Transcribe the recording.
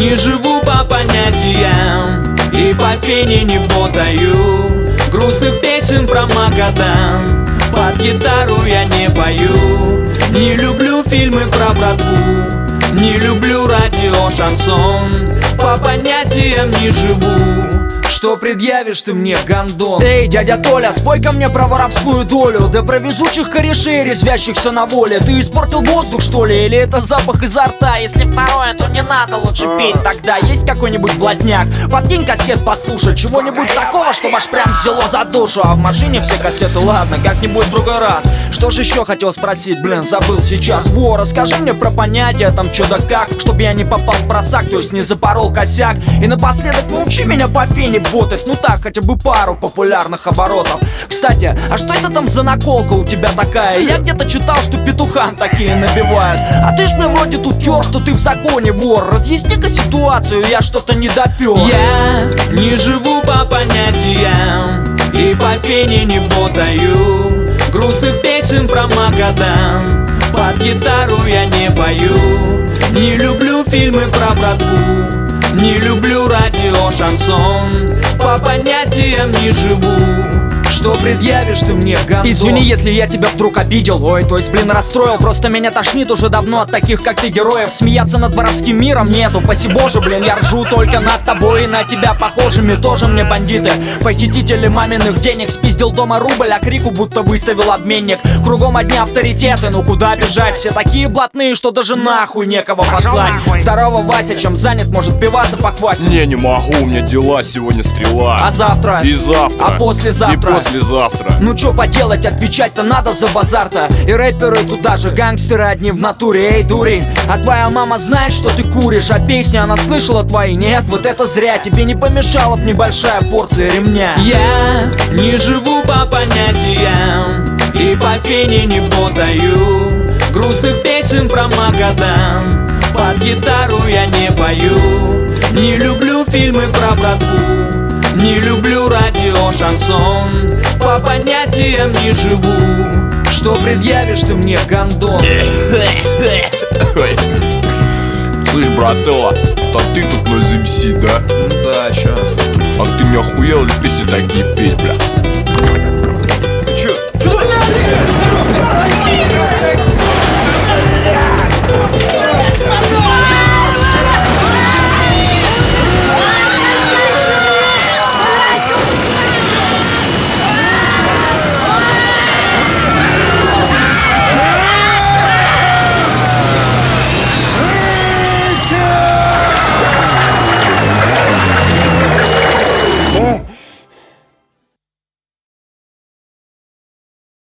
не живу по понятиям и по фене не ботаю. Грустных песен про Магадан под гитару я не пою. Не люблю фильмы про братву, не люблю радио, шансон. По понятиям не живу. Что предъявишь ты мне, гандон? Эй, дядя Толя, спой-ка мне про воровскую долю. Да про везучих корешей, резвящихся на воле. Ты испортил воздух, что ли? Или это запах изо рта? Если второе, то не надо лучше петь тогда. Есть какой-нибудь блатняк? Подкинь кассет послушать. Чего-нибудь такого, что аж прям взяло за душу. А в машине все кассеты, ладно, как-нибудь в другой раз. Что ж еще хотел спросить, блин, забыл сейчас. Во, расскажи мне про понятия, там чё да как, чтоб я не попал в просак, то есть не запорол косяк. И напоследок научи меня по фене ботать, ну так, хотя бы пару популярных оборотов. Кстати, а что это там за наколка у тебя такая? Я где-то читал, что петухам такие набивают. А ты ж мне вроде тут тёр, что ты в законе вор. Разъясни-ка ситуацию, я что-то не допёр. Я не живу по понятиям и по фене не ботаю. Грустных песен про Магадан под гитару я не пою. Не люблю фильмы про братву, не люблю радио, шансон. По понятиям не живу. Что предъявишь ты мне, гандон? Извини, если я тебя вдруг обидел. Ой, то есть, блин, расстроил. Просто меня тошнит уже давно от таких, как ты, героев. Смеяться над воровским миром нету. Спаси Боже, блин, я ржу только над тобой и на тебя похожими. Тоже мне бандиты, похитители маминых денег. Спиздил дома рубль, а крику будто выставил обменник. Кругом одни авторитеты, ну куда бежать? Все такие блатные, что даже нахуй некого послать. Здорово, Вася, чем занят, может пиваса поквасить? Не могу, у меня дела, сегодня стрела. А завтра? И завтра. А послезавтра? И послезавтра. Ну чё поделать, отвечать-то надо за базар-то. И рэперы туда же, гангстеры одни в натуре. Эй, дурень, а твоя мама знает, что ты куришь? А песни она слышала твои? Нет, вот это зря. Тебе не помешала б небольшая порция ремня. Я не живу по понятиям и по фене не ботаю. Грустных песен про Магадан под гитару я не пою. Не люблю фильмы про братву, не люблю радио, шансон. По понятиям не живу. Что предъявишь ты мне, гандон? Слышь, брателла, так ты тут на ЗМС, да? Да, чё? А ты не охуел ли песни такие петь, бля? Чё?